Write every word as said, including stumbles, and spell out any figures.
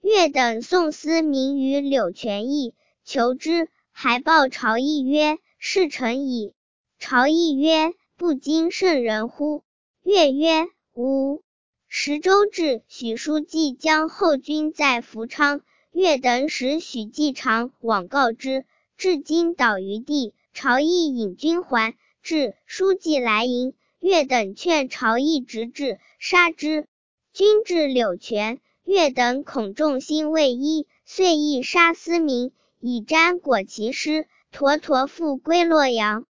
乐等送思明于柳泉驿，求之，还报朝议曰：事成矣。朝议曰：不经圣人乎？乐曰：吾。十州至，许书记将后军在福昌，乐等使许继常往告之，至今岛于地。朝议引军还，至，书记来迎，乐等劝朝议直至，杀之。军至柳泉，乐等恐众心未一，遂意杀思明，以毡裹其尸，妥妥复归洛阳。